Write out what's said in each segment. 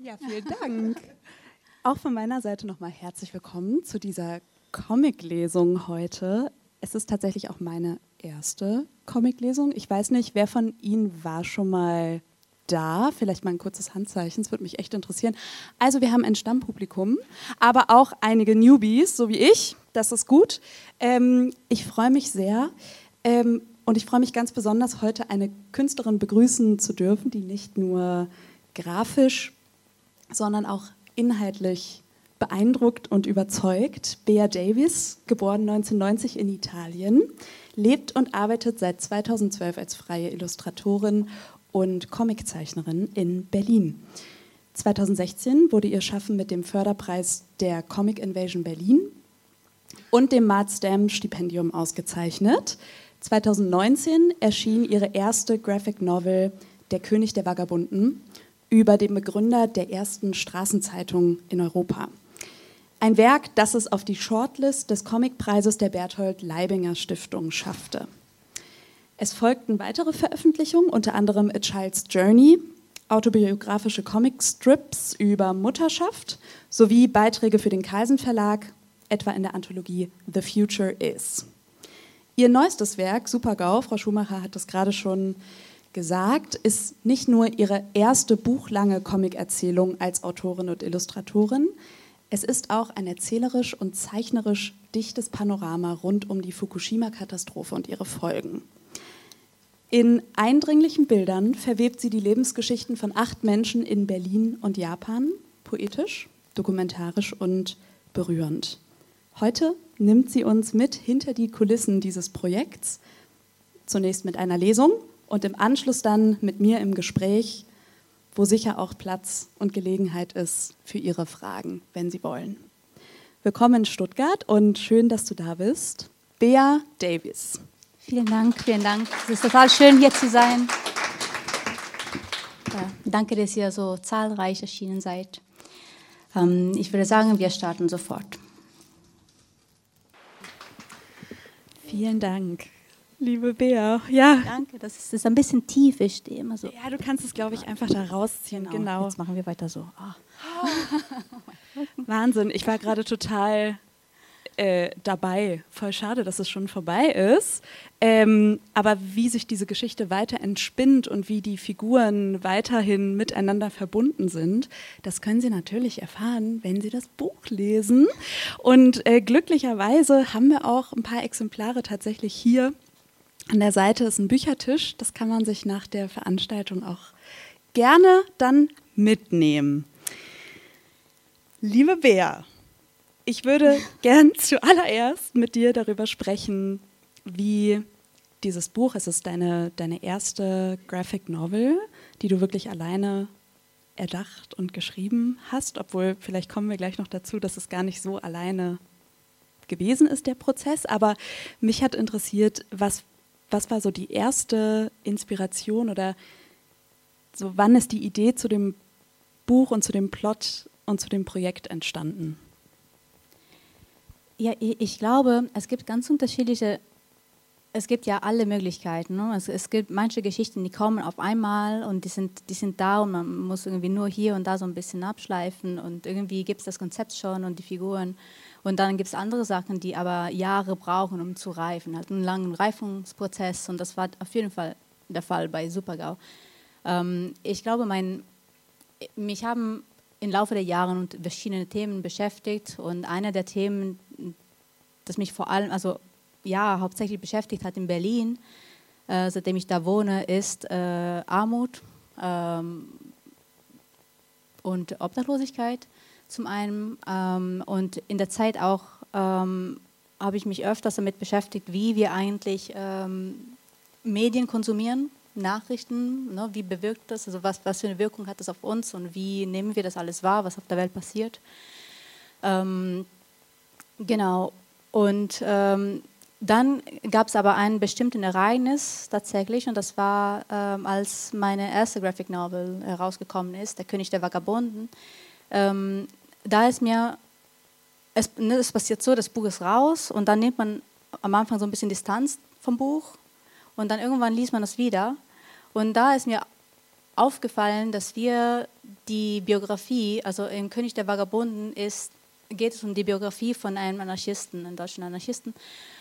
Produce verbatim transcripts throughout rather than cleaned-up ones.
Ja, vielen Dank. Auch von meiner Seite nochmal herzlich willkommen zu dieser Comic-Lesung heute. Es ist tatsächlich auch meine erste Comic-Lesung. Ich weiß nicht, wer von Ihnen war schon mal da? Vielleicht mal ein kurzes Handzeichen, es würde mich echt interessieren. Also wir haben ein Stammpublikum, aber auch einige Newbies, so wie ich. Das ist gut. Ähm, ich freue mich sehr. Ähm, und ich freue mich ganz besonders, heute eine Künstlerin begrüßen zu dürfen, die nicht nur grafisch, sondern auch inhaltlich beeindruckt und überzeugt. Bea Davis, geboren neunzehnhundertneunzig in Italien, lebt und arbeitet seit zweitausendzwölf als freie Illustratorin und Comiczeichnerin in Berlin. zweitausendsechzehn wurde ihr Schaffen mit dem Förderpreis der Comic Invasion Berlin und dem Mart Stam Stipendium ausgezeichnet. zweitausendneunzehn erschien ihre erste Graphic Novel Der König der Vagabunden über den Begründer der ersten Straßenzeitung in Europa. Ein Werk, das es auf die Shortlist des Comicpreises der Berthold Leibinger Stiftung schaffte. Es folgten weitere Veröffentlichungen, unter anderem A Child's Journey, autobiografische Comicstrips über Mutterschaft sowie Beiträge für den Carlsen Verlag, etwa in der Anthologie The Future Is. Ihr neuestes Werk, Super-GAU, Frau Schumacher hat das gerade schon gesagt, ist nicht nur ihre erste buchlange Comicerzählung als Autorin und Illustratorin, es ist auch ein erzählerisch und zeichnerisch dichtes Panorama rund um die Fukushima-Katastrophe und ihre Folgen. In eindringlichen Bildern verwebt sie die Lebensgeschichten von acht Menschen in Berlin und Japan, poetisch, dokumentarisch und berührend. Heute nimmt sie uns mit hinter die Kulissen dieses Projekts, zunächst mit einer Lesung und im Anschluss dann mit mir im Gespräch, wo sicher auch Platz und Gelegenheit ist für Ihre Fragen, wenn Sie wollen. Willkommen in Stuttgart und schön, dass du da bist. Bea Davis. Vielen Dank, vielen Dank. Es ist total schön, hier zu sein. Ja, danke, dass ihr so zahlreich erschienen seid. Ähm, ich würde sagen, wir starten sofort. Vielen Dank, liebe Bea. Ja. Danke, das ist, das ist ein bisschen tief, ich stehe immer so. Ja, du kannst es, glaube ich, einfach da rausziehen. Genau, genau. Jetzt machen wir weiter so. Oh. Wahnsinn, ich war gerade total äh, dabei. Voll schade, dass es schon vorbei ist. Ähm, aber wie sich diese Geschichte weiter entspinnt und wie die Figuren weiterhin miteinander verbunden sind, das können Sie natürlich erfahren, wenn Sie das Buch lesen. Und äh, glücklicherweise haben wir auch ein paar Exemplare tatsächlich hier. An der Seite ist ein Büchertisch, das kann man sich nach der Veranstaltung auch gerne dann mitnehmen. Liebe Bea, ich würde gern zuallererst mit dir darüber sprechen, wie dieses Buch, es ist deine, deine erste Graphic Novel, die du wirklich alleine erdacht und geschrieben hast, obwohl vielleicht kommen wir gleich noch dazu, dass es gar nicht so alleine gewesen ist, der Prozess, aber mich hat interessiert, was Was war so die erste Inspiration oder so, wann ist die Idee zu dem Buch und zu dem Plot und zu dem Projekt entstanden? Ja, ich glaube, es gibt ganz unterschiedliche, es gibt ja alle Möglichkeiten. Ne? Es, es gibt manche Geschichten, die kommen auf einmal und die sind, die sind da und man muss irgendwie nur hier und da so ein bisschen abschleifen und irgendwie gibt es das Konzept schon und die Figuren. Und dann gibt es andere Sachen, die aber Jahre brauchen, um zu reifen. Halt einen langen Reifungsprozess und das war auf jeden Fall der Fall bei Super-GAU. Ähm, ich glaube, mein, mich haben im Laufe der Jahre verschiedene Themen beschäftigt und einer der Themen, das mich vor allem, also ja, hauptsächlich beschäftigt hat in Berlin, äh, seitdem ich da wohne, ist äh, Armut ähm, und Obdachlosigkeit. Zum einen ähm, und in der Zeit auch ähm, habe ich mich öfters damit beschäftigt, wie wir eigentlich ähm, Medien konsumieren, Nachrichten, ne, wie bewirkt das, also was, was für eine Wirkung hat das auf uns und wie nehmen wir das alles wahr, was auf der Welt passiert. Ähm, genau, und ähm, dann gab es aber ein bestimmtes Ereignis tatsächlich und das war, ähm, als meine erste Graphic Novel herausgekommen ist, Der König der Vagabunden. Ähm, da ist mir, es, ne, es passiert so, das Buch ist raus und dann nimmt man am Anfang so ein bisschen Distanz vom Buch und dann irgendwann liest man es wieder und da ist mir aufgefallen, dass wir die Biografie, also im König der Vagabunden ist, geht es um die Biografie von einem Anarchisten, einem deutschen Anarchisten.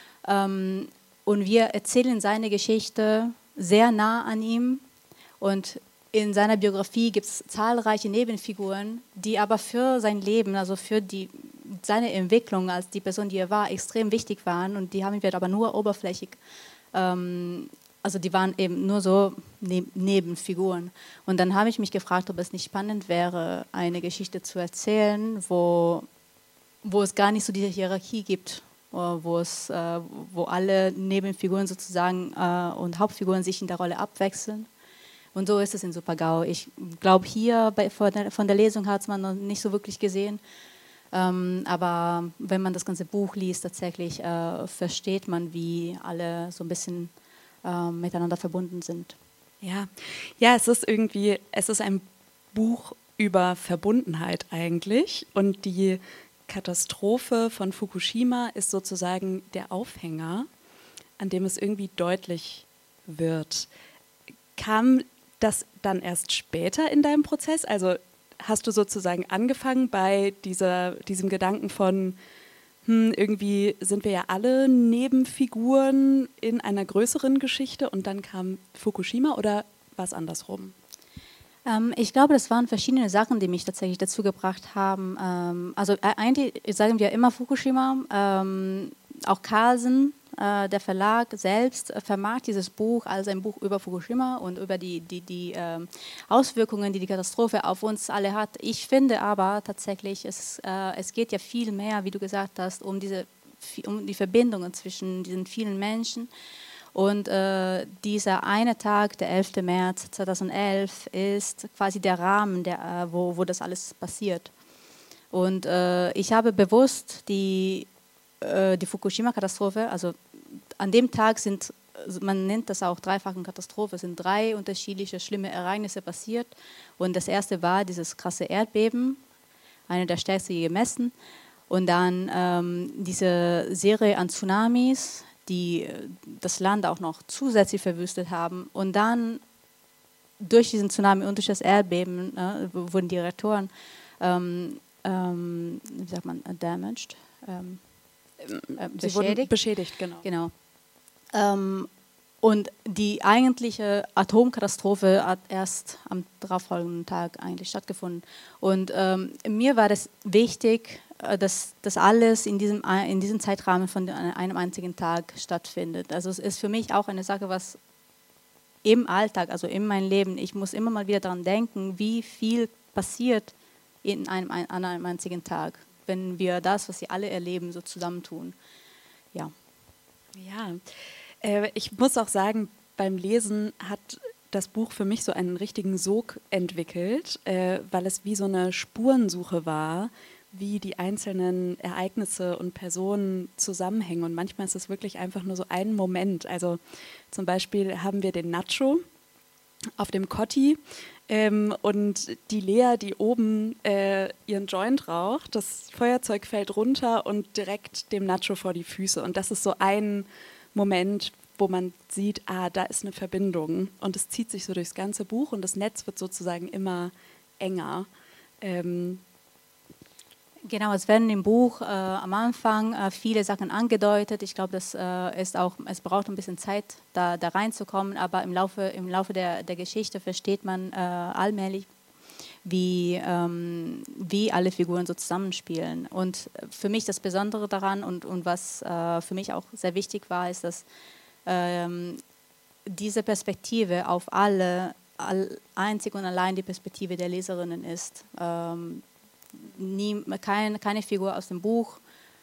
Ähm, und wir erzählen seine Geschichte sehr nah an ihm. Und in seiner Biografie gibt es zahlreiche Nebenfiguren, die aber für sein Leben, also für die, seine Entwicklung als die Person, die er war, extrem wichtig waren. Und die haben wir aber nur oberflächlich, ähm, also die waren eben nur so ne Nebenfiguren. Und dann habe ich mich gefragt, ob es nicht spannend wäre, eine Geschichte zu erzählen, wo, wo es gar nicht so diese Hierarchie gibt, wo, es, äh, wo alle Nebenfiguren sozusagen äh, und Hauptfiguren sich in der Rolle abwechseln. Und so ist es in Super-GAU. Ich glaube, hier bei, von, der, von der Lesung hat es man noch nicht so wirklich gesehen. Ähm, aber wenn man das ganze Buch liest, tatsächlich äh, versteht man, wie alle so ein bisschen äh, miteinander verbunden sind. Ja. ja, es ist irgendwie, es ist ein Buch über Verbundenheit eigentlich. Und die Katastrophe von Fukushima ist sozusagen der Aufhänger, an dem es irgendwie deutlich wird. Kam das dann erst später in deinem Prozess? Also hast du sozusagen angefangen bei dieser, diesem Gedanken von, hm, irgendwie sind wir ja alle Nebenfiguren in einer größeren Geschichte und dann kam Fukushima, oder war es andersrum? Ähm, ich glaube, das waren verschiedene Sachen, die mich tatsächlich dazu gebracht haben. Ähm, also äh, eigentlich sagen wir immer Fukushima, ähm, auch Carlsen, äh, der Verlag selbst, äh, vermarktet dieses Buch als ein Buch über Fukushima und über die, die, die äh, Auswirkungen, die die Katastrophe auf uns alle hat. Ich finde aber tatsächlich, es, äh, es geht ja viel mehr, wie du gesagt hast, um, diese, um die Verbindungen zwischen diesen vielen Menschen. Und äh, dieser eine Tag, der elfte März zweitausendelf, ist quasi der Rahmen, der, äh, wo, wo das alles passiert. Und äh, ich habe bewusst die, äh, die Fukushima-Katastrophe, also an dem Tag sind, man nennt das auch dreifache Katastrophe, sind drei unterschiedliche schlimme Ereignisse passiert. Und das erste war dieses krasse Erdbeben, eine der stärksten je gemessen. Und dann ähm, diese Serie an Tsunamis, die das Land auch noch zusätzlich verwüstet haben. Und dann durch diesen Tsunami und durch das Erdbeben äh, wurden die Reaktoren, ähm, ähm, wie sagt man, damaged, ähm, äh, Sie wurden beschädigt, genau. genau. Ähm, und die eigentliche Atomkatastrophe hat erst am darauffolgenden Tag eigentlich stattgefunden. Und ähm, mir war das wichtig, dass das alles in diesem, in diesem Zeitrahmen von einem einzigen Tag stattfindet. Also es ist für mich auch eine Sache, was im Alltag, also in meinem Leben, ich muss immer mal wieder daran denken, wie viel passiert in einem, an einem einzigen Tag, wenn wir das, was sie alle erleben, so zusammentun. Ja. Ja, äh, ich muss auch sagen, beim Lesen hat das Buch für mich so einen richtigen Sog entwickelt, äh, weil es wie so eine Spurensuche war, wie die einzelnen Ereignisse und Personen zusammenhängen. Und manchmal ist es wirklich einfach nur so ein Moment. Also zum Beispiel haben wir den Nacho auf dem Kotti ähm, und die Lea, die oben äh, ihren Joint raucht. Das Feuerzeug fällt runter und direkt dem Nacho vor die Füße. Und das ist so ein Moment, wo man sieht, ah, da ist eine Verbindung. Und es zieht sich so durchs ganze Buch und das Netz wird sozusagen immer enger. Ähm, Genau, es werden im Buch äh, am Anfang äh, viele Sachen angedeutet. Ich glaube, das äh, ist auch, es braucht ein bisschen Zeit, da, da reinzukommen, aber im Laufe, im Laufe der, der Geschichte versteht man äh, allmählich, wie, ähm, wie alle Figuren so zusammenspielen. Und für mich das Besondere daran und, und was äh, für mich auch sehr wichtig war, ist, dass ähm, diese Perspektive auf alle all, einzig und allein die Perspektive der Leserinnen ist. Ähm, Nie, keine, keine Figur aus dem Buch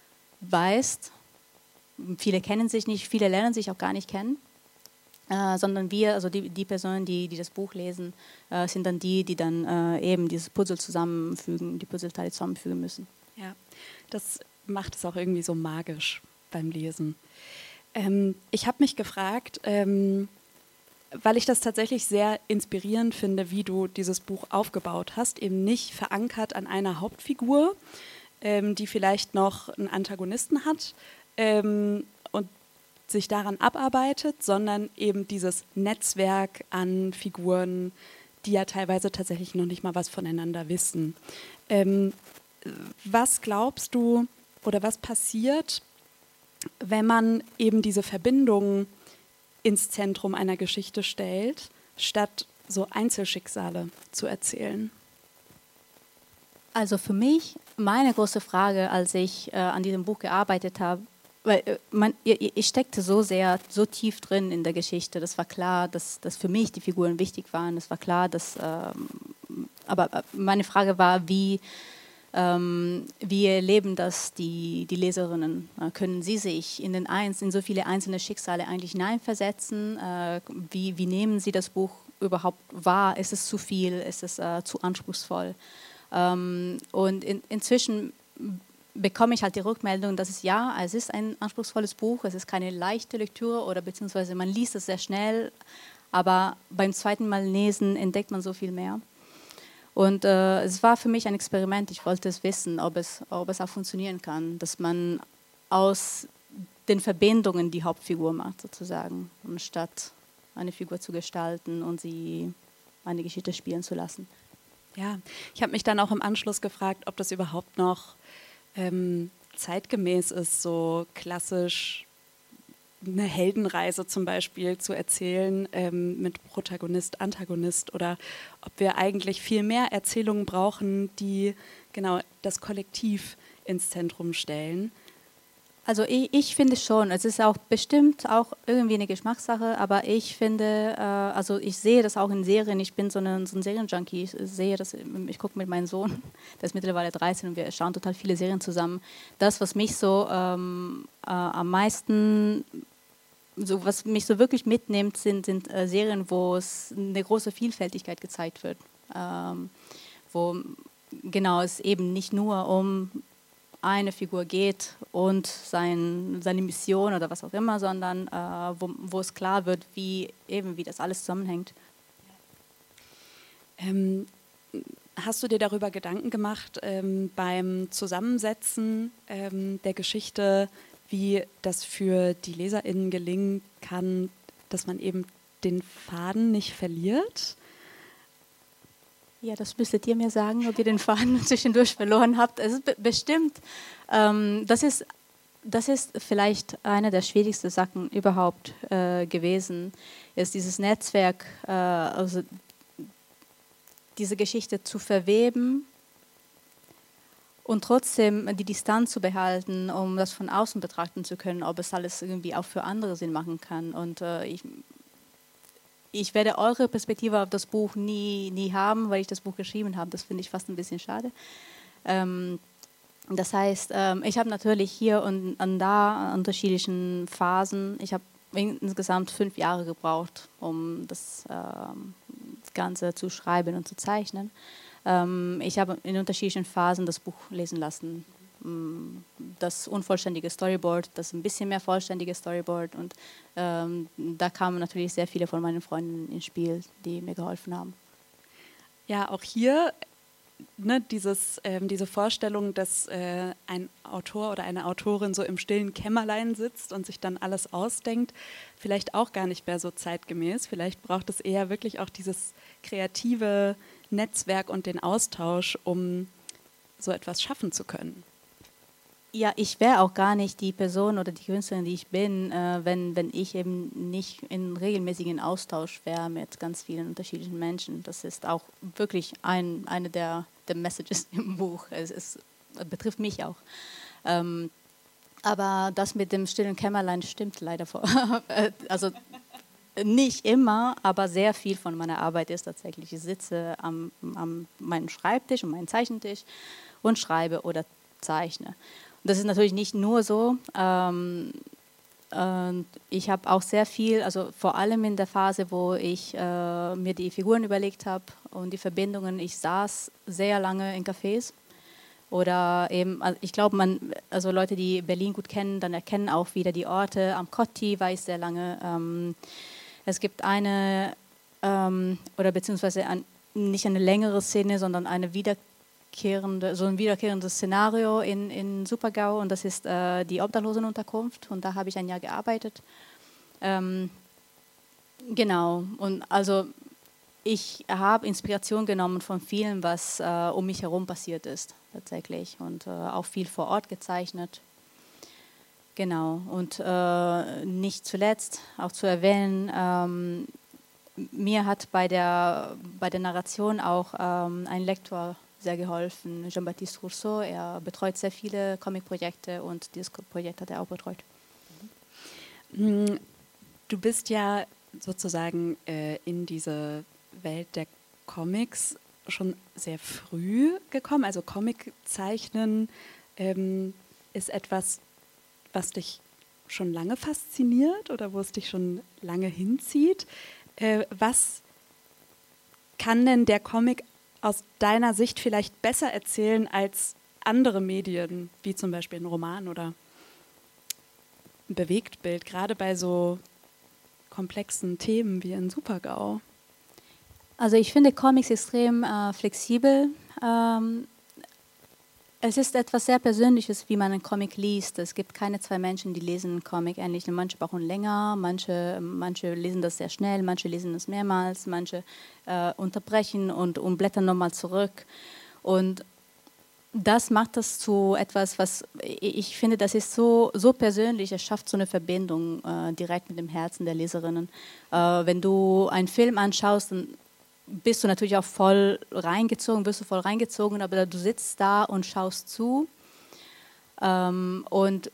weiß, viele kennen sich nicht, viele lernen sich auch gar nicht kennen, äh, sondern wir, also die, die Personen, die, die das Buch lesen, äh, sind dann die, die dann äh, eben dieses Puzzle zusammenfügen, die Puzzleteile zusammenfügen müssen. Ja, das macht es auch irgendwie so magisch beim Lesen. Ähm, ich habe mich gefragt, ähm, weil ich das tatsächlich sehr inspirierend finde, wie du dieses Buch aufgebaut hast, eben nicht verankert an einer Hauptfigur, ähm, die vielleicht noch einen Antagonisten hat ähm, und sich daran abarbeitet, sondern eben dieses Netzwerk an Figuren, die ja teilweise tatsächlich noch nicht mal was voneinander wissen. Ähm, was glaubst du oder was passiert, wenn man eben diese Verbindungen ins Zentrum einer Geschichte stellt, statt so Einzelschicksale zu erzählen? Also für mich, meine große Frage, als ich äh, an diesem Buch gearbeitet habe, weil äh, man, ich, ich steckte so sehr, so tief drin in der Geschichte. Das war klar, dass, dass für mich die Figuren wichtig waren. Das war klar, dass, ähm, aber meine Frage war, wie, ähm, wie erleben das die, die Leserinnen? Äh, können sie sich in, den Einz, in so viele einzelne Schicksale eigentlich hineinversetzen? Äh, wie, wie nehmen sie das Buch überhaupt wahr? Ist es zu viel? Ist es äh, zu anspruchsvoll? Ähm, und in, inzwischen bekomme ich halt die Rückmeldung, dass es ja, es ist ein anspruchsvolles Buch, es ist keine leichte Lektüre oder beziehungsweise man liest es sehr schnell, aber beim zweiten Mal lesen entdeckt man so viel mehr. Und äh, es war für mich ein Experiment, ich wollte es wissen, ob es, ob es auch funktionieren kann, dass man aus den Verbindungen die Hauptfigur macht sozusagen, anstatt eine Figur zu gestalten und sie eine Geschichte spielen zu lassen. Ja, ich habe mich dann auch im Anschluss gefragt, ob das überhaupt noch ähm, zeitgemäß ist, so klassisch eine Heldenreise zum Beispiel zu erzählen ähm, mit Protagonist, Antagonist, oder ob wir eigentlich viel mehr Erzählungen brauchen, die genau das Kollektiv ins Zentrum stellen. Also ich, ich finde schon, es ist auch bestimmt auch irgendwie eine Geschmackssache, aber ich finde, äh, also ich sehe das auch in Serien, ich bin so, eine, so ein Serienjunkie, ich sehe das, ich gucke mit meinem Sohn, der ist mittlerweile dreizehn und wir schauen total viele Serien zusammen. Das, was mich so ähm, äh, am meisten, so, was mich so wirklich mitnimmt, sind, sind äh, Serien, wo es eine große Vielfältigkeit gezeigt wird, ähm, wo genau es eben nicht nur um eine Figur geht und sein, seine Mission oder was auch immer, sondern äh, wo, wo es klar wird, wie eben wie das alles zusammenhängt. Ähm, hast du dir darüber Gedanken gemacht ähm, beim Zusammensetzen ähm, der Geschichte, wie das für die LeserInnen gelingen kann, dass man eben den Faden nicht verliert? Ja, das müsstet ihr mir sagen, ob ihr den Faden zwischendurch verloren habt. Es ist be- bestimmt, ähm, das ist, das ist vielleicht eine der schwierigsten Sachen überhaupt äh, gewesen, ist dieses Netzwerk, äh, also diese Geschichte zu verweben und trotzdem die Distanz zu behalten, um das von außen betrachten zu können, ob es alles irgendwie auch für andere Sinn machen kann. Und äh, ich Ich werde eure Perspektive auf das Buch nie, nie haben, weil ich das Buch geschrieben habe. Das finde ich fast ein bisschen schade. Ähm, das heißt, ähm, ich habe natürlich hier und, und da unterschiedlichen Phasen. Ich habe insgesamt fünf Jahre gebraucht, um das ähm, Ganze zu schreiben und zu zeichnen. Ähm, ich habe in unterschiedlichen Phasen das Buch lesen lassen. Das unvollständige Storyboard, das ein bisschen mehr vollständige Storyboard, und ähm, da kamen natürlich sehr viele von meinen Freunden ins Spiel, die mir geholfen haben. Ja, auch hier ne, dieses, ähm, diese Vorstellung, dass äh, ein Autor oder eine Autorin so im stillen Kämmerlein sitzt und sich dann alles ausdenkt, vielleicht auch gar nicht mehr so zeitgemäß. Vielleicht braucht es eher wirklich auch dieses kreative Netzwerk und den Austausch, um so etwas schaffen zu können. Ja, ich wäre auch gar nicht die Person oder die Künstlerin, die ich bin, äh, wenn, wenn ich eben nicht in regelmäßigen Austausch wäre mit ganz vielen unterschiedlichen Menschen. Das ist auch wirklich ein, eine der, der Messages im Buch. Es, es betrifft mich auch. Ähm, aber das mit dem stillen Kämmerlein stimmt leider vor. Also nicht immer, aber sehr viel von meiner Arbeit ist tatsächlich, ich sitze am, am meinem Schreibtisch, um meinen Zeichentisch und schreibe oder zeichne. Das ist natürlich nicht nur so. Ähm, äh, ich habe auch sehr viel, also vor allem in der Phase, wo ich äh, mir die Figuren überlegt habe und die Verbindungen, ich saß sehr lange in Cafés. Oder eben, also ich glaube, man, also Leute, die Berlin gut kennen, dann erkennen auch wieder die Orte. Am Kotti war ich sehr lange. Ähm, es gibt eine, ähm, oder beziehungsweise ein, nicht eine längere Szene, sondern eine wiederkehrende so ein wiederkehrendes Szenario in, in Super-GAU, und das ist äh, die Obdachlosenunterkunft, und da habe ich ein Jahr gearbeitet. Ähm, genau, und also ich habe Inspiration genommen von vielem, was äh, um mich herum passiert ist, tatsächlich. Und äh, auch viel vor Ort gezeichnet. Genau. Und äh, nicht zuletzt auch zu erwähnen, ähm, mir hat bei der, bei der Narration auch ähm, ein Lektor sehr geholfen, Jean-Baptiste Rousseau. Er betreut sehr viele Comic-Projekte und dieses Projekt hat er auch betreut. Du bist ja sozusagen äh, in diese Welt der Comics schon sehr früh gekommen. Also Comiczeichnen ähm, ist etwas, was dich schon lange fasziniert oder wo es dich schon lange hinzieht. Äh, was kann denn der Comic aus deiner Sicht vielleicht besser erzählen als andere Medien, wie zum Beispiel ein Roman oder ein Bewegtbild, gerade bei so komplexen Themen wie in Super-GAU? Also ich finde Comics extrem äh, flexibel. Ähm, es ist etwas sehr Persönliches, wie man einen Comic liest. Es gibt keine zwei Menschen, die lesen einen Comic ähnlich. Manche brauchen länger, manche, manche lesen das sehr schnell, manche lesen das mehrmals, manche äh, unterbrechen und, und blättern nochmal zurück. Und das macht das zu etwas, was ich finde, das ist so, so persönlich, es schafft so eine Verbindung äh, direkt mit dem Herzen der Leserinnen. Äh, wenn du einen Film anschaust, dann bist du natürlich auch voll reingezogen, wirst du voll reingezogen, aber du sitzt da und schaust zu. Ähm, und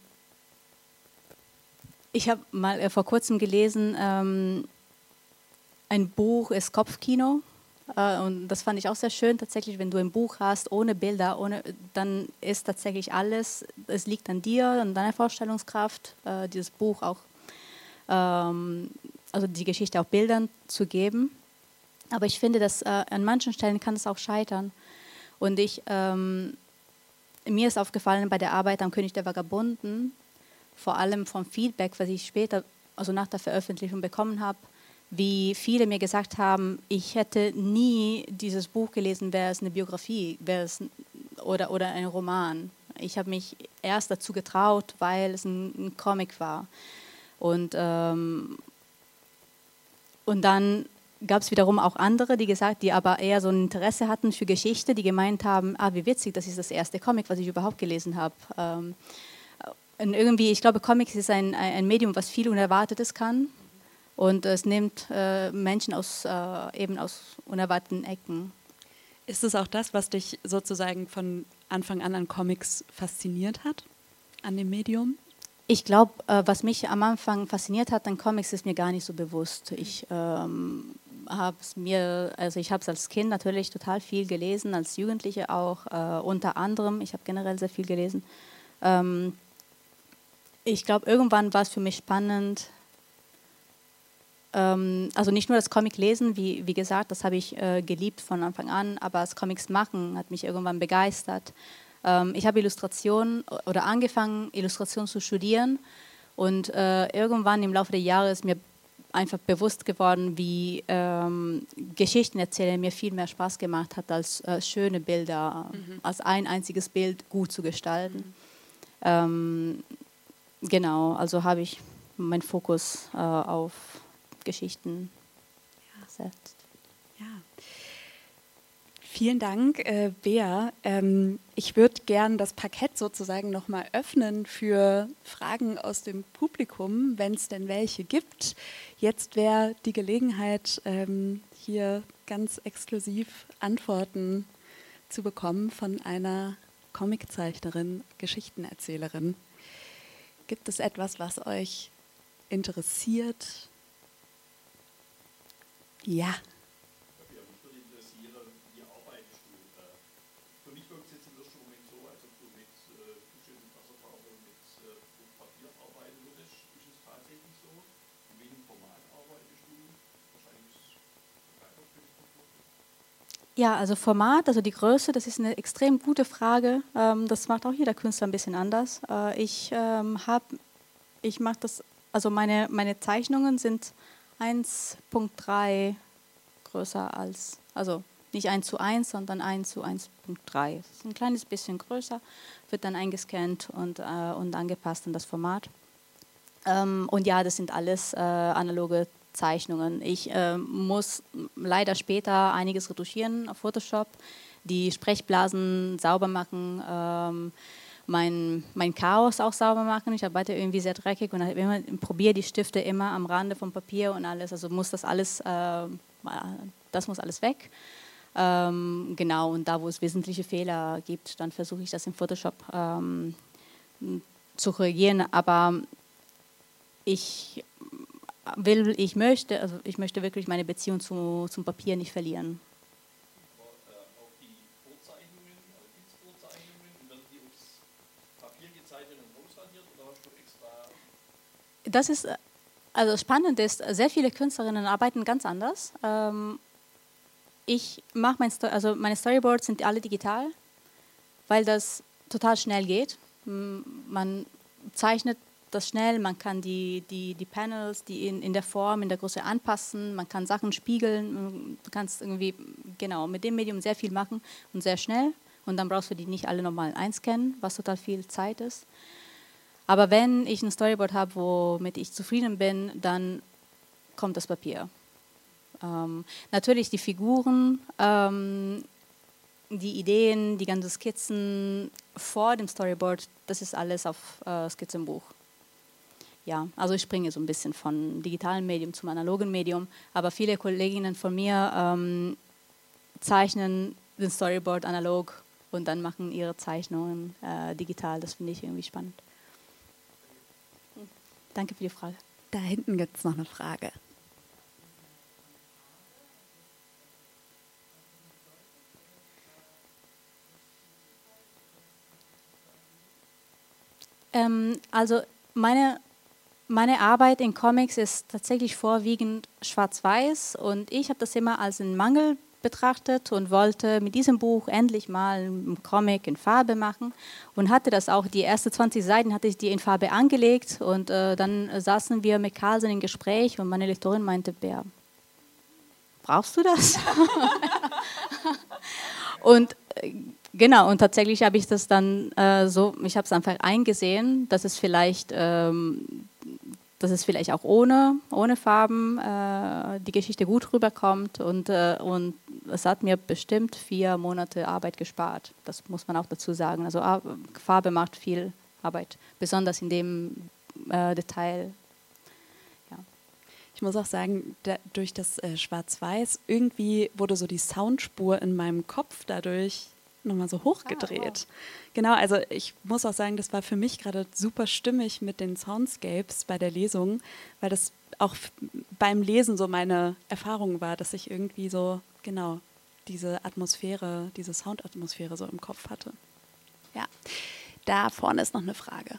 ich habe mal äh, vor kurzem gelesen, ähm, ein Buch ist Kopfkino. Und das fand ich auch sehr schön, tatsächlich, wenn du ein Buch hast, ohne Bilder, ohne, dann ist tatsächlich alles, es liegt an dir, an deiner Vorstellungskraft, äh, dieses Buch auch, ähm, also die Geschichte auch Bildern zu geben. Aber ich finde, dass äh, an manchen Stellen kann es auch scheitern. Und ich, ähm, mir ist aufgefallen bei der Arbeit am König der Vagabunden, vor allem vom Feedback, was ich später, also nach der Veröffentlichung bekommen habe, wie viele mir gesagt haben, ich hätte nie dieses Buch gelesen, wäre es eine Biografie wäre es oder, oder ein Roman. Ich habe mich erst dazu getraut, weil es ein, ein Comic war. Und, ähm, und dann gab es wiederum auch andere, die gesagt, die aber eher so ein Interesse hatten für Geschichte, die gemeint haben, ah, wie witzig, das ist das erste Comic, was ich überhaupt gelesen habe. Ähm, und irgendwie, ich glaube, Comics ist ein, ein Medium, was viel Unerwartetes kann. Und es nimmt äh, Menschen aus, äh, eben aus unerwarteten Ecken. Ist es auch das, was dich sozusagen von Anfang an an Comics fasziniert hat, an dem Medium? Ich glaube, äh, was mich am Anfang fasziniert hat an Comics, ist mir gar nicht so bewusst. Ich ähm, habe es mir, also ich habe es als Kind natürlich total viel gelesen, als Jugendliche auch, äh, unter anderem. Ich habe generell sehr viel gelesen. Ähm, ich glaube, irgendwann war es für mich spannend. Also nicht nur das Comic lesen, wie, wie gesagt, das habe ich äh, geliebt von Anfang an, aber das Comics machen hat mich irgendwann begeistert. Ähm, ich habe Illustration oder angefangen, Illustration zu studieren und äh, irgendwann im Laufe der Jahre ist mir einfach bewusst geworden, wie ähm, Geschichten erzählen mir viel mehr Spaß gemacht hat, als äh, schöne Bilder, mhm. als ein einziges Bild gut zu gestalten. Mhm. Ähm, genau, also habe ich meinen Fokus äh, auf Geschichten setzt. Ja. Vielen Dank, äh, Bea. Ähm, ich würde gern das Parkett sozusagen nochmal öffnen für Fragen aus dem Publikum, wenn es denn welche gibt. Jetzt wäre die Gelegenheit, ähm, hier ganz exklusiv Antworten zu bekommen von einer Comiczeichnerin, Geschichtenerzählerin. Gibt es etwas, was euch interessiert? Ja. Ja, mich würde interessieren, wie arbeitest du? Für mich wirkt es jetzt im ersten Moment so, als ob du mit äh, bestimmten Wasserfarbe und mit äh, Papier arbeiten würdest. Ist es tatsächlich so? In welchem Format arbeitest du? Wahrscheinlich Ja, also Format, also die Größe, das ist eine extrem gute Frage. Ähm, das macht auch jeder Künstler ein bisschen anders. Äh, ich ähm, habe, ich mache das, also meine, meine Zeichnungen sind eins Komma drei größer als, also nicht eins zu eins, sondern eins zu eins Komma drei. Das ist ein kleines bisschen größer, wird dann eingescannt und, äh, und angepasst an das Format. Ähm, und ja, das sind alles äh, analoge Zeichnungen. Ich äh, muss leider später einiges retuschieren auf Photoshop, die Sprechblasen sauber machen, ähm, mein, mein Chaos auch sauber machen. Ich arbeite irgendwie sehr dreckig und immer, probiere die Stifte immer am Rande vom Papier und alles. Also muss das alles, äh, das muss alles weg. Ähm, genau, und da, wo es wesentliche Fehler gibt, dann versuche ich das in Photoshop ähm, zu korrigieren. Aber ich will, ich möchte, also ich möchte wirklich meine Beziehung zu, zum Papier nicht verlieren. Das ist, also spannend ist, sehr viele Künstlerinnen arbeiten ganz anders. Ähm, ich mache mein, also meine Storyboards sind alle digital, weil das total schnell geht. Man zeichnet das schnell, man kann die, die, die Panels, die in, in der Form, in der Größe anpassen, man kann Sachen spiegeln, du kannst irgendwie, genau, mit dem Medium sehr viel machen und sehr schnell und dann brauchst du die nicht alle nochmal einscannen, was total viel Zeit ist. Aber wenn ich ein Storyboard habe, womit ich zufrieden bin, dann kommt das Papier. Ähm, natürlich die Figuren, ähm, die Ideen, die ganzen Skizzen vor dem Storyboard, das ist alles auf äh, Skizzenbuch. Ja, also ich springe so ein bisschen von digitalen Medium zum analogen Medium, aber viele Kolleginnen von mir ähm, zeichnen den Storyboard analog und dann machen ihre Zeichnungen äh, digital. Das finde ich irgendwie spannend. Danke für die Frage. Da hinten gibt es noch eine Frage. Ähm, also meine, meine Arbeit in Comics ist tatsächlich vorwiegend schwarz-weiß und ich habe das immer als einen Mangel betrachtet und wollte mit diesem Buch endlich mal einen Comic in Farbe machen und hatte das auch, die ersten zwanzig Seiten hatte ich die in Farbe angelegt und äh, dann saßen wir mit Carlsen im Gespräch und meine Lektorin meinte, Bär, brauchst du das? Und äh, genau, und tatsächlich habe ich das dann äh, so, ich habe es einfach eingesehen, dass es vielleicht ähm, dass es vielleicht auch ohne, ohne Farben äh, die Geschichte gut rüberkommt und, äh, und es hat mir bestimmt vier Monate Arbeit gespart. Das muss man auch dazu sagen. Also Ar Farbe macht viel Arbeit, besonders in dem äh, Detail. Ja. Ich muss auch sagen, da, durch das äh, Schwarz-Weiß irgendwie wurde so die Soundspur in meinem Kopf dadurch nochmal so hochgedreht. Ah, wow. Genau, also ich muss auch sagen, das war für mich gerade super stimmig mit den Soundscapes bei der Lesung, weil das auch beim Lesen so meine Erfahrung war, dass ich irgendwie so, genau, diese Atmosphäre, diese Soundatmosphäre so im Kopf hatte. Ja, da vorne ist noch eine Frage.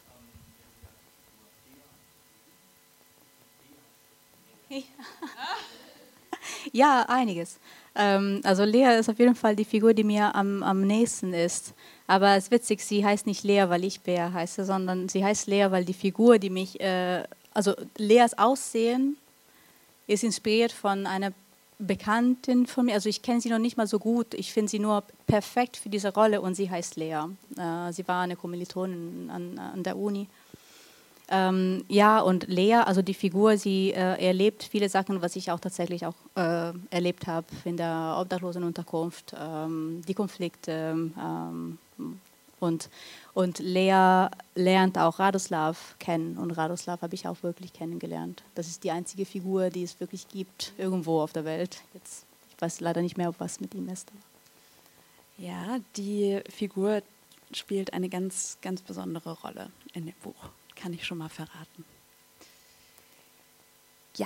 Ja, einiges. Ähm, also Lea ist auf jeden Fall die Figur, die mir am, am nächsten ist. Aber es ist witzig, sie heißt nicht Lea, weil ich Bär heiße, sondern sie heißt Lea, weil die Figur, die mich, äh, also Leas Aussehen ist inspiriert von einer Bekanntin von mir. Also ich kenne sie noch nicht mal so gut, ich finde sie nur perfekt für diese Rolle und sie heißt Lea. Äh, sie war eine Kommilitonin an, an der Uni. Ähm, ja, und Lea, also die Figur, sie äh, erlebt viele Sachen, was ich auch tatsächlich auch äh, erlebt habe in der Obdachlosenunterkunft, ähm, die Konflikte. Ähm, und, und Lea lernt auch Radoslav kennen und Radoslav habe ich auch wirklich kennengelernt. Das ist die einzige Figur, die es wirklich gibt, irgendwo auf der Welt. Jetzt, ich weiß leider nicht mehr, was mit ihm ist. Ja, die Figur spielt eine ganz, ganz besondere Rolle in dem Buch. Kann ich schon mal verraten. Ja.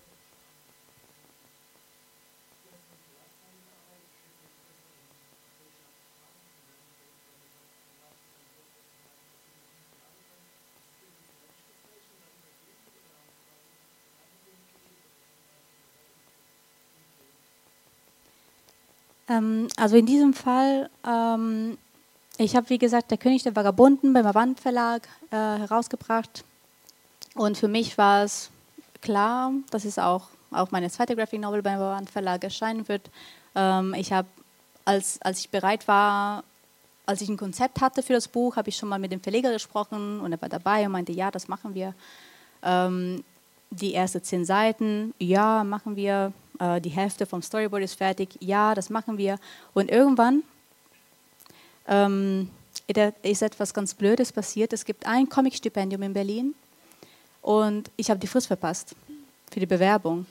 Ähm, also in diesem Fall, ähm, ich habe wie gesagt Der König der Vagabunden beim Avant Verlag äh, herausgebracht und für mich war es klar, dass es auch, auch meine zweite Graphic Novel beim Avant Verlag erscheinen wird. Ähm, ich habe, als, als ich bereit war, als ich ein Konzept hatte für das Buch, habe ich schon mal mit dem Verleger gesprochen und er war dabei und meinte, ja, das machen wir. Ähm, die ersten zehn Seiten, ja, machen wir. Äh, die Hälfte vom Storyboard ist fertig, ja, das machen wir. Und irgendwann ähm, ist etwas ganz Blödes passiert. Es gibt ein Comic-Stipendium in Berlin und ich habe die Frist verpasst für die Bewerbung.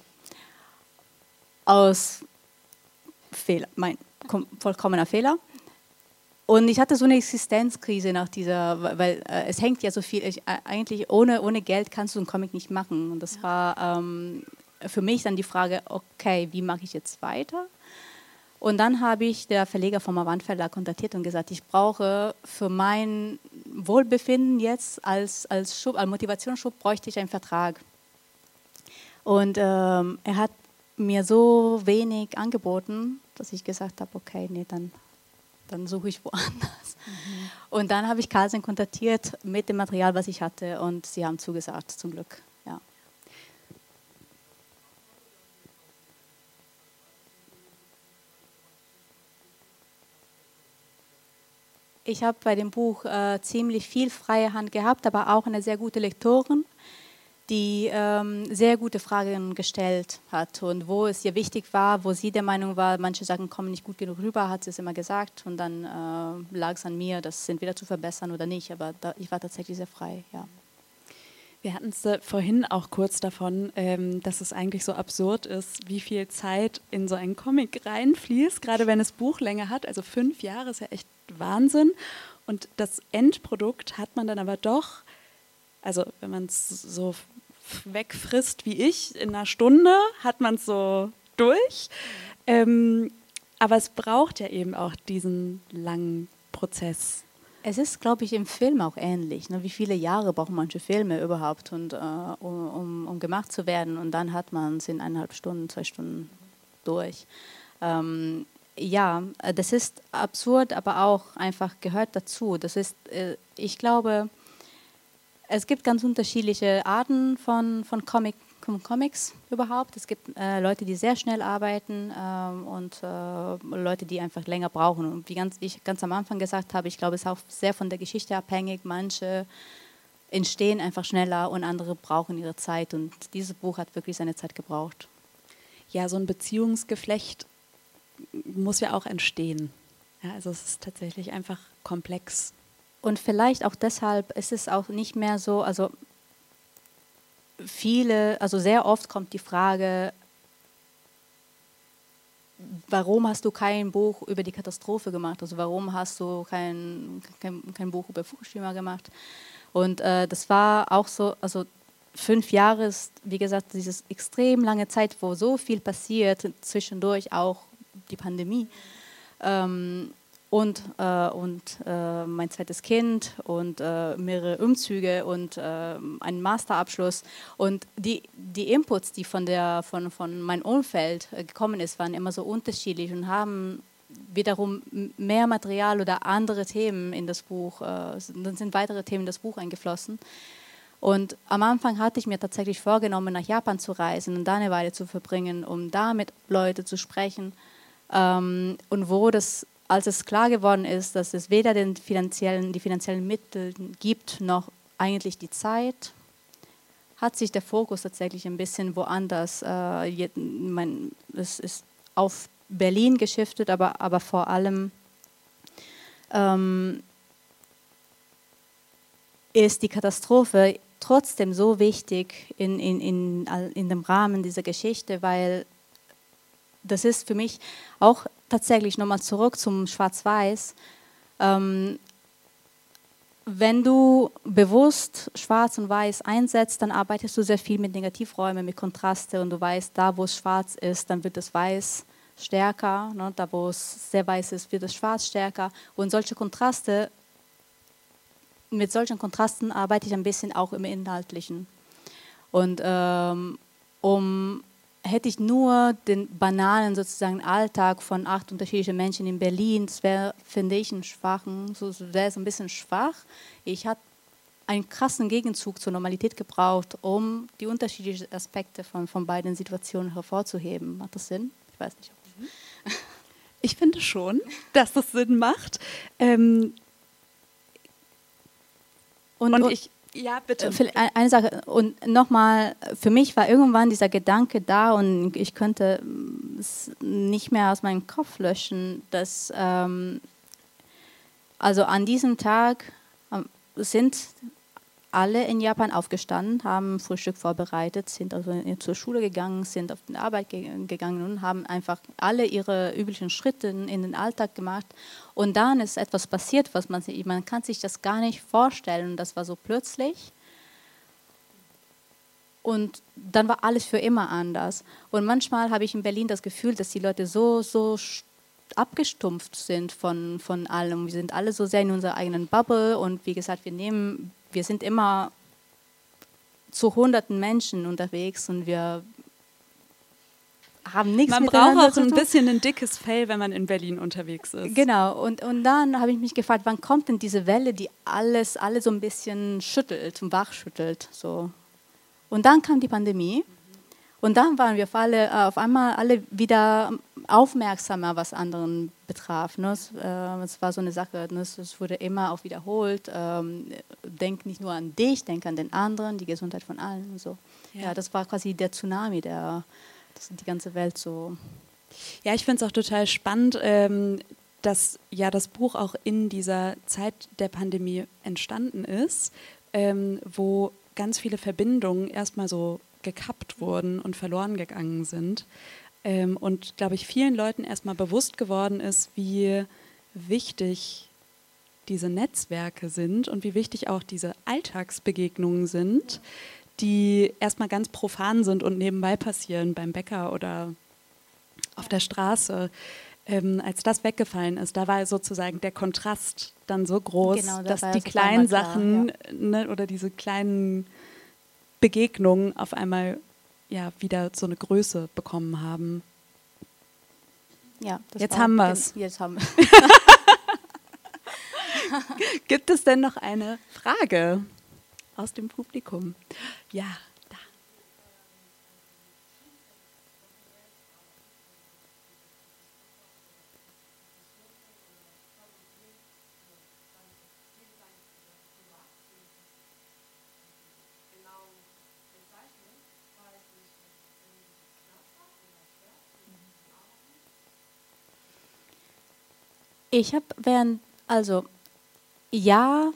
Aus Fehler, mein vollkommener Fehler. Und ich hatte so eine Existenzkrise nach dieser, weil äh, es hängt ja so viel, ich, äh, eigentlich ohne, ohne Geld kannst du einen Comic nicht machen. Und das ja. war ähm, für mich dann die Frage, okay, wie mache ich jetzt weiter? Und dann habe ich der Verleger vom Avant Verlag kontaktiert und gesagt, ich brauche für mein Wohlbefinden jetzt als, als, Schub, als Motivationsschub bräuchte ich einen Vertrag. Und ähm, er hat mir so wenig angeboten, dass ich gesagt habe, okay, nee, dann, dann suche ich woanders. Mhm. Und dann habe ich Carlsen kontaktiert mit dem Material, was ich hatte, und sie haben zugesagt, zum Glück. Ja. Ich habe bei dem Buch äh, ziemlich viel freie Hand gehabt, aber auch eine sehr gute Lektorin, die ähm, sehr gute Fragen gestellt hat und wo es ihr wichtig war, wo sie der Meinung war, manche Sachen kommen nicht gut genug rüber, hat sie es immer gesagt, und dann äh, lag es an mir, das entweder zu verbessern oder nicht, aber da, ich war tatsächlich sehr frei, ja. Wir hatten es äh, vorhin auch kurz davon, ähm, dass es eigentlich so absurd ist, wie viel Zeit in so einen Comic reinfließt, gerade wenn es Buchlänge hat, also fünf Jahre ist ja echt Wahnsinn, und das Endprodukt hat man dann aber doch, also wenn man es so wegfrisst wie ich, in einer Stunde hat man es so durch. Ähm, aber es braucht ja eben auch diesen langen Prozess. Es ist, glaube ich, im Film auch ähnlich. Ne? Wie viele Jahre brauchen manche Filme überhaupt, und, äh, um, um, um gemacht zu werden? Und dann hat man es in eineinhalb Stunden, zwei Stunden durch. Ähm, ja, das ist absurd, aber auch einfach gehört dazu. Das ist, äh, ich glaube, es gibt ganz unterschiedliche Arten von, von, Comic, von Comics überhaupt. Es gibt äh, Leute, die sehr schnell arbeiten ähm, und äh, Leute, die einfach länger brauchen. Und wie ganz, ich ganz am Anfang gesagt habe, ich glaube, es ist auch sehr von der Geschichte abhängig. Manche entstehen einfach schneller und andere brauchen ihre Zeit. Und dieses Buch hat wirklich seine Zeit gebraucht. Ja, so ein Beziehungsgeflecht muss ja auch entstehen. Ja, also es ist tatsächlich einfach komplex. Und vielleicht auch deshalb ist es auch nicht mehr so, also viele, also sehr oft kommt die Frage, warum hast du kein Buch über die Katastrophe gemacht? Also warum hast du kein, kein, kein Buch über Fukushima gemacht? Und äh, das war auch so, also fünf Jahre ist, wie gesagt, diese extrem lange Zeit, wo so viel passiert, zwischendurch auch die Pandemie. Ähm, Und, äh, und äh, mein zweites Kind und äh, mehrere Umzüge und äh, einen Masterabschluss. Und die, die Inputs, die von, der, von, von meinem Umfeld äh, gekommen ist, waren immer so unterschiedlich und haben wiederum mehr Material oder andere Themen in das Buch, äh, dann sind weitere Themen in das Buch eingeflossen. Und am Anfang hatte ich mir tatsächlich vorgenommen, nach Japan zu reisen und da eine Weile zu verbringen, um da mit Leuten zu sprechen. Ähm, und wo das Als es klar geworden ist, dass es weder den finanziellen, die finanziellen Mittel gibt, noch eigentlich die Zeit, hat sich der Fokus tatsächlich ein bisschen woanders, äh, je, mein, es ist auf Berlin geschiftet, aber, aber vor allem ähm, ist die Katastrophe trotzdem so wichtig in, in, in, in dem Rahmen dieser Geschichte, weil das ist für mich auch tatsächlich nochmal zurück zum Schwarz-Weiß. Ähm, wenn du bewusst Schwarz und Weiß einsetzt, dann arbeitest du sehr viel mit Negativräumen, mit Kontraste, und du weißt, da wo es schwarz ist, dann wird das Weiß stärker, ne? Da wo es sehr weiß ist, wird das Schwarz stärker, und solche Kontraste, mit solchen Kontrasten arbeite ich ein bisschen auch im Inhaltlichen. Und ähm, um hätte ich nur den banalen sozusagen Alltag von acht unterschiedlichen Menschen in Berlin, das wäre, finde ich, ein schwachen, so wäre es ein bisschen schwach. Ich hatte einen krassen Gegenzug zur Normalität gebraucht, um die unterschiedlichen Aspekte von, von beiden Situationen hervorzuheben. Macht das Sinn? Ich weiß nicht. Ob ich finde schon, dass das Sinn macht. Ähm und, und ich Ja, bitte. Eine Sache, und nochmal, für mich war irgendwann dieser Gedanke da und ich könnte es nicht mehr aus meinem Kopf löschen, dass ähm, also an diesem Tag sind alle in Japan aufgestanden, haben Frühstück vorbereitet, sind also zur Schule gegangen, sind auf die Arbeit ge gegangen und haben einfach alle ihre üblichen Schritte in den Alltag gemacht. Und dann ist etwas passiert, was man, man kann sich das gar nicht vorstellen. Das war so plötzlich. Und dann war alles für immer anders. Und manchmal habe ich in Berlin das Gefühl, dass die Leute so, so abgestumpft sind von, von allem. Wir sind alle so sehr in unserer eigenen Bubble und wie gesagt, wir nehmen, wir sind immer zu hunderten Menschen unterwegs und wir haben nichts Man miteinander braucht auch zu ein tun. bisschen ein dickes Fell, wenn man in Berlin unterwegs ist. Genau, und, und dann habe ich mich gefragt, wann kommt denn diese Welle, die alles, alle so ein bisschen schüttelt und wachschüttelt. So. Und dann kam die Pandemie. Und dann waren wir auf, alle, äh, auf einmal alle wieder aufmerksamer, was anderen betraf. Ne? Es, äh, es war so eine Sache, ne? es, es wurde immer auch wiederholt. Ähm, denk nicht nur an dich, denk an den anderen, die Gesundheit von allen. Und so. Ja. Ja, das war quasi der Tsunami, der das die ganze Welt so... Ja, ich finde es auch total spannend, ähm, dass ja das Buch auch in dieser Zeit der Pandemie entstanden ist, ähm, wo ganz viele Verbindungen erstmal so gekappt wurden und verloren gegangen sind. Ähm, und, glaube ich, vielen Leuten erstmal bewusst geworden ist, wie wichtig diese Netzwerke sind und wie wichtig auch diese Alltagsbegegnungen sind, die erstmal ganz profan sind und nebenbei passieren beim Bäcker oder auf der Straße. Ähm, als das weggefallen ist, da war sozusagen der Kontrast dann so groß, genau, dass da die kleinen Sachen klar, ja. ne, oder diese kleinen Begegnungen auf einmal ja wieder so eine Größe bekommen haben. Ja, das jetzt war, haben wir es. Jetzt haben wir Gibt es denn noch eine Frage aus dem Publikum? Ja, da. Ich habe während, also ja,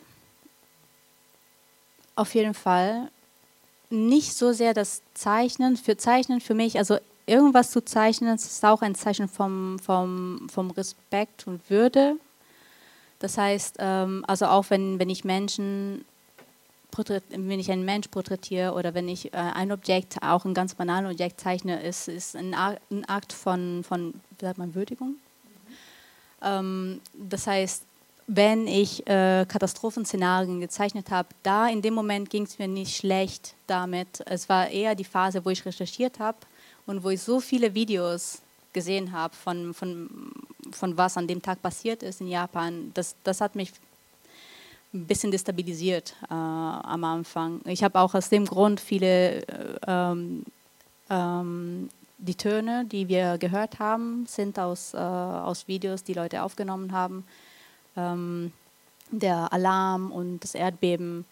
auf jeden Fall, nicht so sehr das Zeichnen, für Zeichnen für mich, also irgendwas zu zeichnen, das ist auch ein Zeichen vom, vom, vom Respekt und Würde. Das heißt, ähm, also auch wenn, wenn ich Menschen, wenn ich einen Mensch porträtiere oder wenn ich äh, ein Objekt, auch ein ganz banales Objekt zeichne, ist, ist ein, ein Akt von, von, wie sagt man, Würdigung. Ähm, das heißt, wenn ich äh, Katastrophenszenarien gezeichnet habe, da in dem Moment ging es mir nicht schlecht damit. Es war eher die Phase, wo ich recherchiert habe und wo ich so viele Videos gesehen habe von, von, von was an dem Tag passiert ist in Japan. Das, das hat mich ein bisschen destabilisiert äh, am Anfang. Ich habe auch aus dem Grund viele äh, ähm, ähm, die Töne, die wir gehört haben, sind aus, äh, aus Videos, die Leute aufgenommen haben. Ähm, der Alarm und das Erdbeben,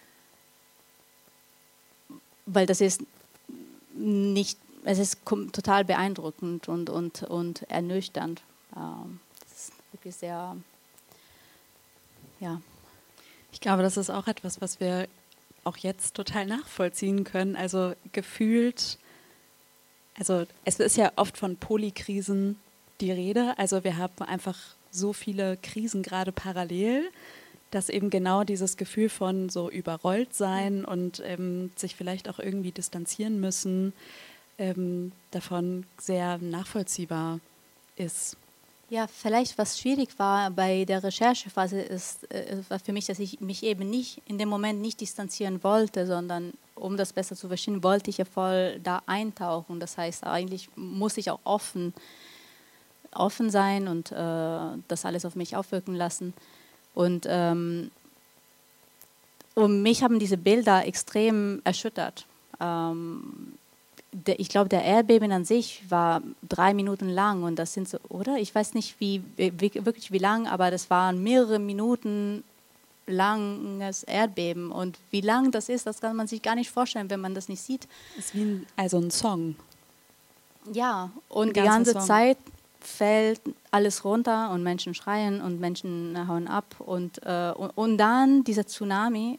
weil das ist nicht, es ist total beeindruckend und, und, und ernüchternd. Ähm, das ist wirklich sehr, ja. Ich glaube, das ist auch etwas, was wir auch jetzt total nachvollziehen können. Also gefühlt, also es ist ja oft von Polykrisen die Rede. Also wir haben einfach so viele Krisen gerade parallel, dass eben genau dieses Gefühl von so überrollt sein und ähm, sich vielleicht auch irgendwie distanzieren müssen, ähm, davon sehr nachvollziehbar ist. Ja, vielleicht was schwierig war bei der Recherchephase ist, äh, war für mich, dass ich mich eben nicht in dem Moment nicht distanzieren wollte, sondern um das besser zu verstehen, wollte ich ja voll da eintauchen. Das heißt, eigentlich muss ich auch offen offen sein und äh, das alles auf mich aufwirken lassen. Und, ähm, und mich haben diese Bilder extrem erschüttert. Ähm, der, ich glaube, der Erdbeben an sich war drei Minuten lang und das sind so, oder? Ich weiß nicht wie, wie wirklich wie lang, aber das waren mehrere Minuten langes Erdbeben. Und wie lang das ist, das kann man sich gar nicht vorstellen, wenn man das nicht sieht. Das ist wie ein, also ein Song. Ja, und Ein die ganzer ganze Song. Zeit fällt alles runter und Menschen schreien und Menschen hauen ab. Und, äh, und, und dann dieser Tsunami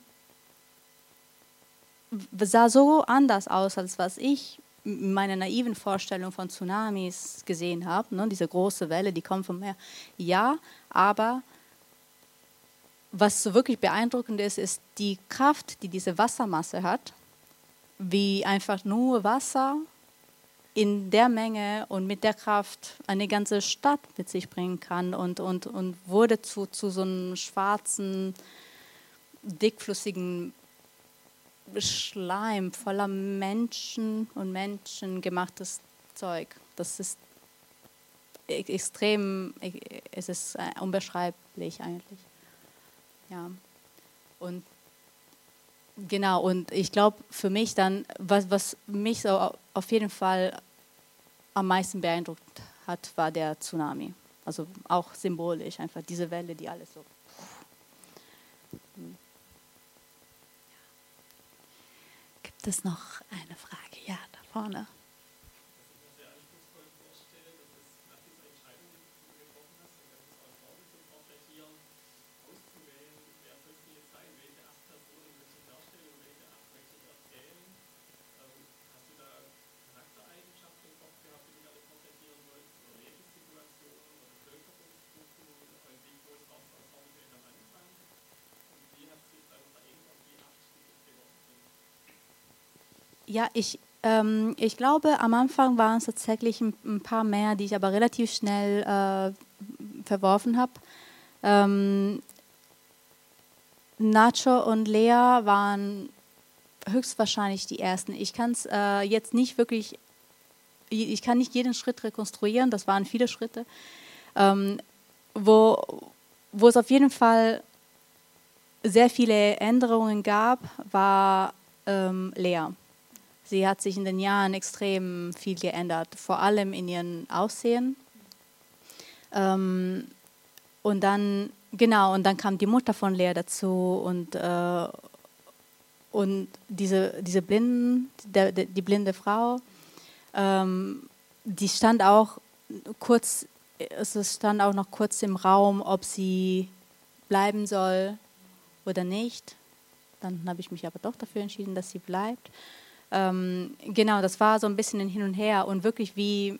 sah so anders aus, als was ich in meiner naiven Vorstellung von Tsunamis gesehen habe. Ne? Diese große Welle, die kommt vom Meer. Ja, aber was so wirklich beeindruckend ist, ist die Kraft, die diese Wassermasse hat, wie einfach nur Wasser in der Menge und mit der Kraft eine ganze Stadt mit sich bringen kann und, und, und wurde zu, zu so einem schwarzen, dickflüssigen Schleim voller Menschen und menschengemachtes Zeug. Das ist e- extrem, e- es ist äh, unbeschreiblich eigentlich. Ja. Und genau, und ich glaube für mich dann, was, was mich so auf jeden Fall am meisten beeindruckt hat, war der Tsunami. Also auch symbolisch, einfach diese Welle, die alles so. Gibt es noch eine Frage? Ja, da vorne. Ja, ich, ähm, ich glaube, am Anfang waren es tatsächlich ein, ein paar mehr, die ich aber relativ schnell äh, verworfen habe. Ähm, Nacho und Lea waren höchstwahrscheinlich die ersten. Ich kann es äh, jetzt nicht wirklich, ich kann nicht jeden Schritt rekonstruieren, das waren viele Schritte. Ähm, wo, wo es auf jeden Fall sehr viele Änderungen gab, war ähm, Lea. Sie hat sich in den Jahren extrem viel geändert, vor allem in ihrem Aussehen. Ähm, und dann, genau, und dann kam die Mutter von Lea dazu und, äh, und diese, diese Blinden, der, der, die blinde Frau, ähm, die stand auch kurz, es stand auch noch kurz im Raum, ob sie bleiben soll oder nicht. Dann habe ich mich aber doch dafür entschieden, dass sie bleibt. Ähm, genau, das war so ein bisschen ein Hin und Her und wirklich wie,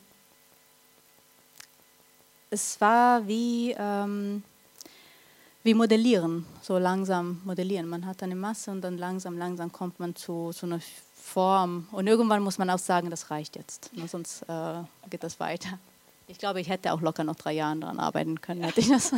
es war wie, ähm, wie modellieren, so langsam modellieren. Man hat eine Masse und dann langsam, langsam kommt man zu, zu einer Form und irgendwann muss man auch sagen, das reicht jetzt, ne, sonst äh, geht das weiter. Ich glaube, ich hätte auch locker noch drei Jahre daran arbeiten können, hätte ich das.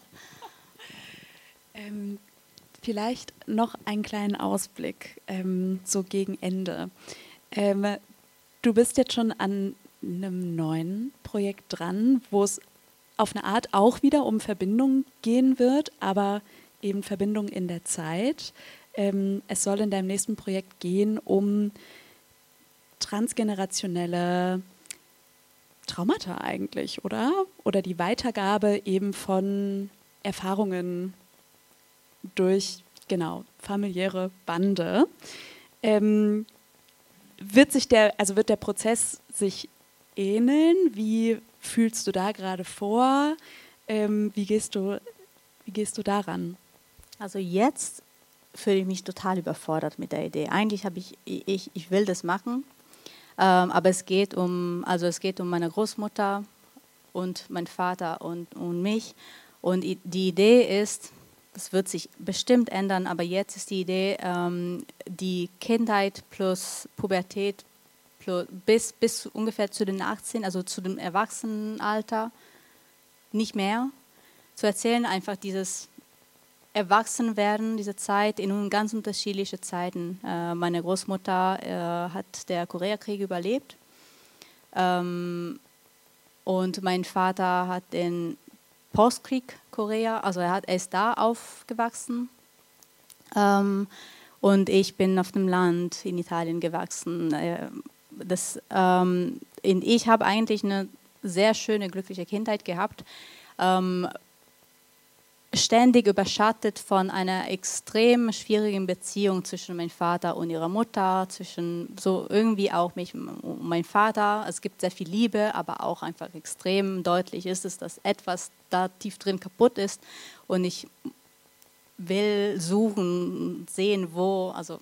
ähm, Vielleicht noch einen kleinen Ausblick, ähm, so gegen Ende. Ähm, du bist jetzt schon an einem neuen Projekt dran, wo es auf eine Art auch wieder um Verbindung gehen wird, aber eben Verbindung in der Zeit. Ähm, es soll in deinem nächsten Projekt gehen um transgenerationelle Traumata eigentlich, oder? Oder die Weitergabe eben von Erfahrungen durch, genau, familiäre Bande. Ähm, wird sich der, also wird der Prozess sich ähneln? Wie fühlst du da gerade vor? Ähm, wie gehst du, wie gehst du daran? Also jetzt fühle ich mich total überfordert mit der Idee. Eigentlich habe ich, ich, ich will das machen, ähm, aber es geht um, also es geht um meine Großmutter und meinen Vater und, und mich. Und die Idee ist, das wird sich bestimmt ändern, aber jetzt ist die Idee, ähm, die Kindheit plus Pubertät plus, bis, bis ungefähr zu den achtzehn, also zu dem Erwachsenenalter, nicht mehr, zu erzählen, einfach dieses Erwachsenwerden, diese Zeit in ganz unterschiedliche Zeiten. Äh, meine Großmutter äh, hat der Koreakrieg überlebt ähm, und mein Vater hat den Postkrieg Korea, also er, hat, er ist da aufgewachsen ähm, und ich bin auf dem Land in Italien gewachsen. Äh, das, ähm, in, ich habe eigentlich eine sehr schöne, glückliche Kindheit gehabt. Ähm, ständig überschattet von einer extrem schwierigen Beziehung zwischen meinem Vater und ihrer Mutter, zwischen so irgendwie auch mich und meinem Vater. Es gibt sehr viel Liebe, aber auch einfach extrem deutlich ist es, dass etwas da tief drin kaputt ist und ich will suchen, sehen, wo, also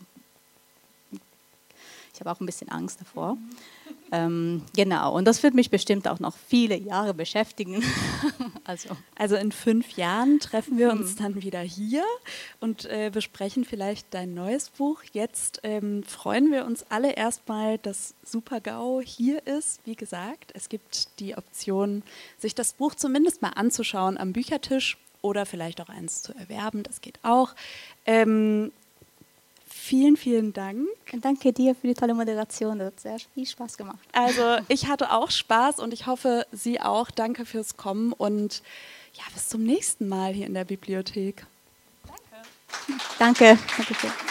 ich habe auch ein bisschen Angst davor. Mhm. Ähm, genau, und das wird mich bestimmt auch noch viele Jahre beschäftigen. also. also in fünf Jahren treffen wir uns mhm. dann wieder hier und äh, besprechen vielleicht dein neues Buch. Jetzt ähm, freuen wir uns alle erstmal, dass Super-GAU hier ist. Wie gesagt, es gibt die Option, sich das Buch zumindest mal anzuschauen am Büchertisch oder vielleicht auch eins zu erwerben, das geht auch. Ähm, Vielen, vielen Dank. Und danke dir für die tolle Moderation. Das hat sehr viel Spaß gemacht. Also ich hatte auch Spaß und ich hoffe, Sie auch. Danke fürs Kommen und ja, bis zum nächsten Mal hier in der Bibliothek. Danke. Danke. Danke.